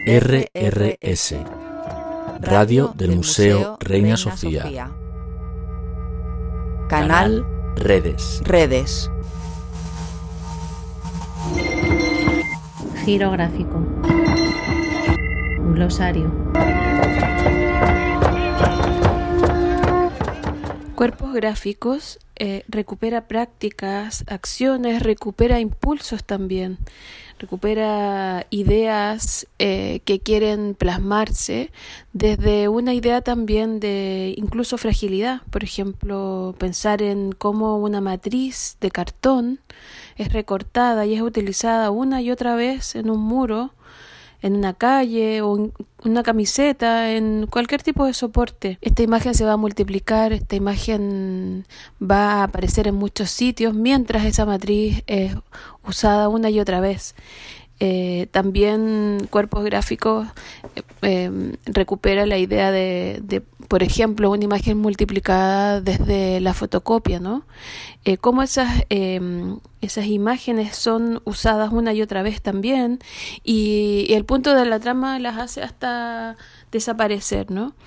RRS, Radio del Museo Reina Sofía. Canal Redes. Giro gráfico. Glosario. Cuerpos gráficos recupera prácticas, acciones, recupera impulsos también, recupera ideas que quieren plasmarse desde una idea también de incluso fragilidad. Por ejemplo, pensar en cómo una matriz de cartón es recortada y es utilizada una y otra vez en un muro, en una calle o en una camiseta, en cualquier tipo de soporte. Esta imagen se va a multiplicar, esta imagen va a aparecer en muchos sitios mientras esa matriz es usada una y otra vez. También cuerpos gráficos recupera la idea de, por ejemplo, una imagen multiplicada desde la fotocopia, ¿no? Cómo esas imágenes son usadas una y otra vez también, y el punto de la trama las hace hasta desaparecer, ¿no?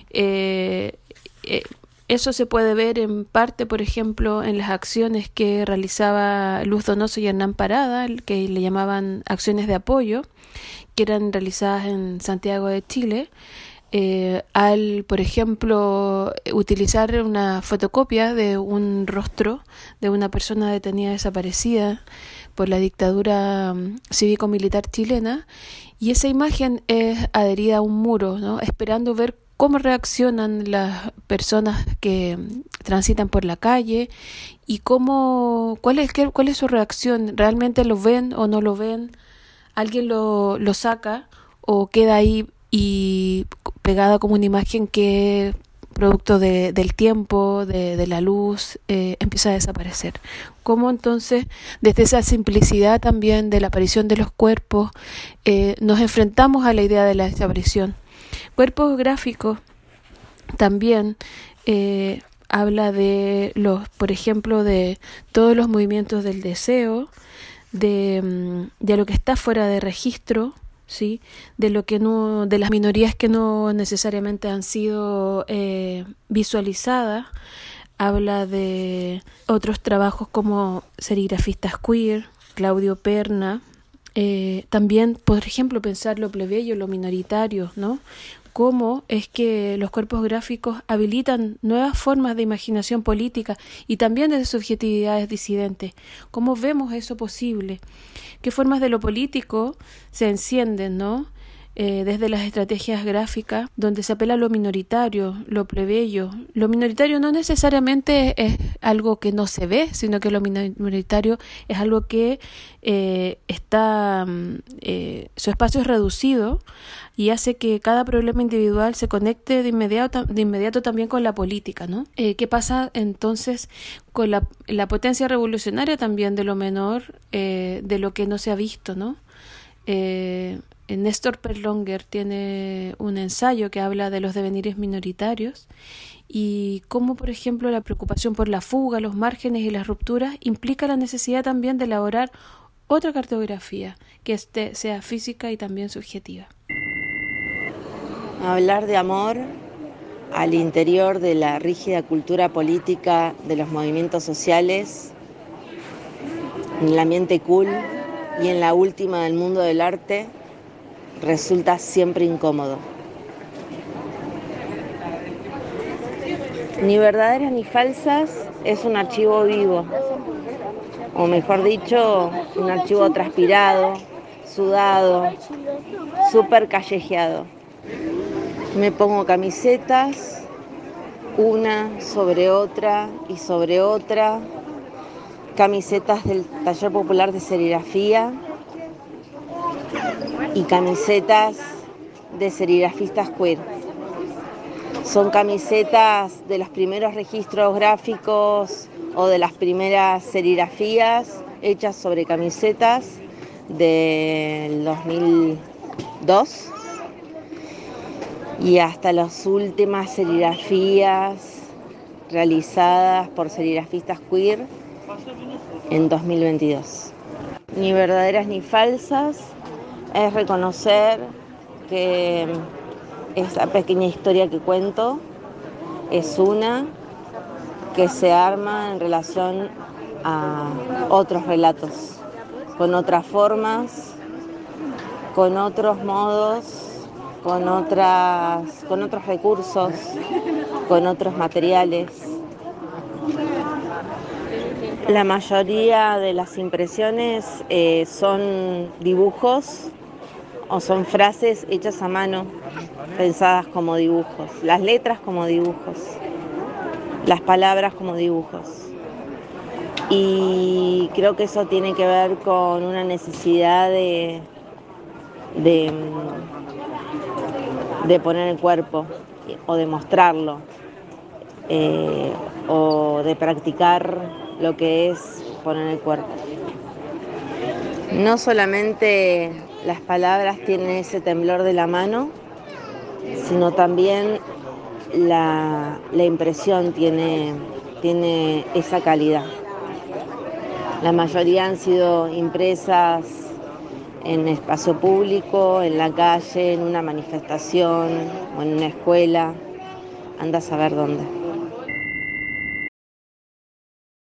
Eso se puede ver en parte, por ejemplo, en las acciones que realizaba Luz Donoso y Hernán Parada, que le llamaban acciones de apoyo, que eran realizadas en Santiago de Chile, al, por ejemplo, utilizar una fotocopia de un rostro de una persona detenida desaparecida por la dictadura cívico-militar chilena, y esa imagen es adherida a un muro, ¿no? Esperando ver cómo reaccionan las personas que transitan por la calle y cuál es su reacción. ¿Realmente lo ven o no lo ven? ¿Alguien lo saca o queda ahí y pegada como una imagen que, producto del tiempo, de la luz, empieza a desaparecer? ¿Cómo entonces, desde esa simplicidad también de la aparición de los cuerpos, nos enfrentamos a la idea de la desaparición? Cuerpos gráficos también habla de por ejemplo, de todos los movimientos del deseo, de lo que está fuera de registro, ¿sí? De las minorías que no necesariamente han sido visualizadas. Habla de otros trabajos como serigrafistas queer, Claudio Perna. También, por ejemplo, pensar lo plebeyo, lo minoritario, ¿no? Cómo es que los cuerpos gráficos habilitan nuevas formas de imaginación política y también de subjetividades disidentes. ¿Cómo vemos eso posible? ¿Qué formas de lo político se encienden, ¿no? Desde las estrategias gráficas, donde se apela a lo minoritario, lo plebeyo. Lo minoritario no necesariamente es algo que no se ve, sino que lo minoritario es algo que su espacio es reducido y hace que cada problema individual se conecte de inmediato también con la política, ¿no? ¿Qué pasa entonces con la potencia revolucionaria también de lo menor, de lo que no se ha visto, ¿no? Néstor Perlonger tiene un ensayo que habla de los devenires minoritarios y cómo, por ejemplo, la preocupación por la fuga, los márgenes y las rupturas implica la necesidad también de elaborar otra cartografía que sea física y también subjetiva. Hablar de amor al interior de la rígida cultura política de los movimientos sociales, en el ambiente cool y en la última del mundo del arte, resulta siempre incómodo. Ni verdaderas ni falsas es un archivo vivo, o mejor dicho, un archivo transpirado, sudado, súper callejeado. Me pongo camisetas, una sobre otra y sobre otra, camisetas del Taller Popular de Serigrafía y camisetas de serigrafistas queer. Son camisetas de los primeros registros gráficos o de las primeras serigrafías hechas sobre camisetas del 2002 y hasta las últimas serigrafías realizadas por serigrafistas queer en 2022. Ni verdaderas ni falsas es reconocer que esa pequeña historia que cuento es una que se arma en relación a otros relatos, con otras formas, con otros modos, con otros recursos, con otros materiales. La mayoría de las impresiones son dibujos o son frases hechas a mano, pensadas como dibujos, las letras como dibujos, las palabras como dibujos. Y creo que eso tiene que ver con una necesidad de poner el cuerpo o de mostrarlo, o de practicar lo que es poner el cuerpo. No solamente las palabras tienen ese temblor de la mano, sino también la impresión tiene esa calidad. La mayoría han sido impresas en espacio público, en la calle, en una manifestación o en una escuela, anda a saber dónde.